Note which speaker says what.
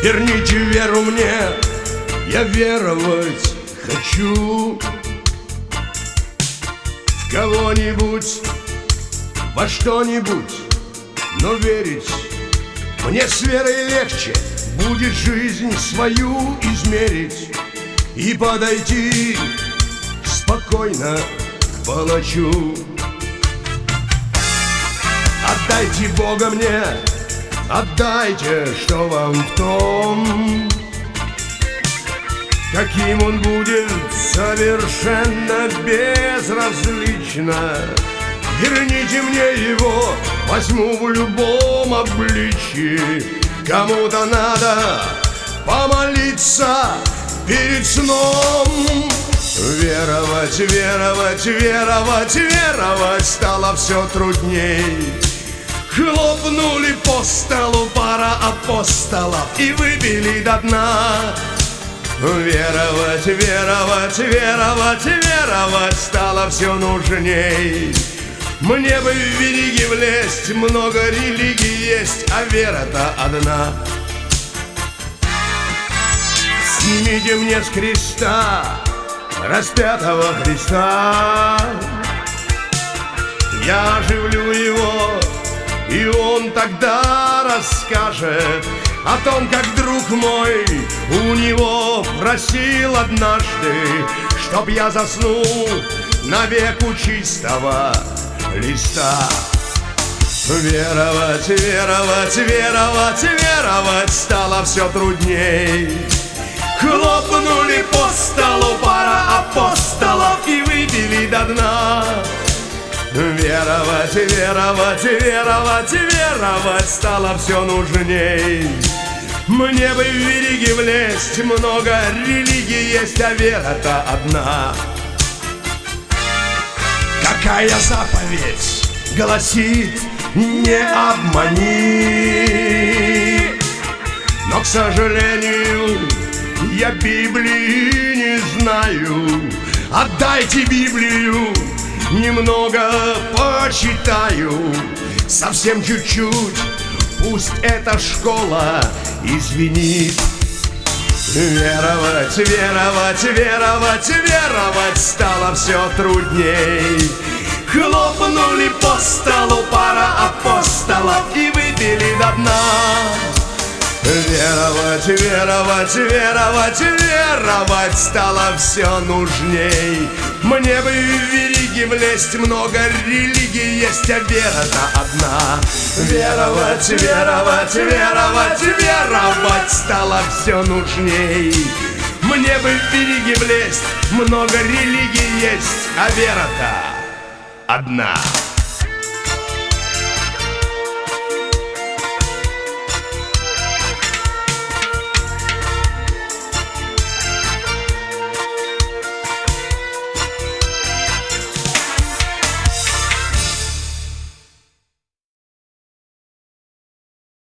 Speaker 1: Верните веру мне, я веровать хочу в кого-нибудь, во что-нибудь, но верить мне с верой легче будет жизнь свою измерить и подойти спокойно к палачу. Отдайте Бога мне, отдайте, что вам в том, каким он будет совершенно безразлично. Верните мне его, возьму в любом обличье. Кому-то надо помолиться перед сном. Веровать, веровать, веровать, веровать стало все трудней. Хлопнули по столу пара апостолов и выпили до дна. Веровать, веровать, веровать, веровать стало все нужней. Мне бы в вериги влезть, много религий есть, а вера-то одна. Снимите мне с креста распятого Христа, я оживлю его, и он тогда расскажет о том, как друг мой у него просил однажды, чтоб я заснул навек у чистого листа. Веровать, веровать, веровать, веровать стало все трудней. Хлопнули по столу пара апостолов и выпили до дна. Веровать, веровать, веровать, веровать стало все нужней. Мне бы в вериги влезть, много религий есть, а вера-то одна. Какая заповедь гласит: не обмани. Но, к сожалению, я Библии не знаю. Отдайте Библию, немного почитаю, совсем чуть-чуть, пусть эта школа извинит. Веровать, веровать, веровать, веровать стало все трудней. Хлопнули по столу пара апостолов и выпили до дна. Веровать, веровать, веровать, веровать стало все нужней. Мне бы в вериги влезть, много религий есть, а вера-то одна. Веровать, веровать, веровать, веровать стало все нужней. Мне бы в вериги влезть, много религий есть, а вера-то одна.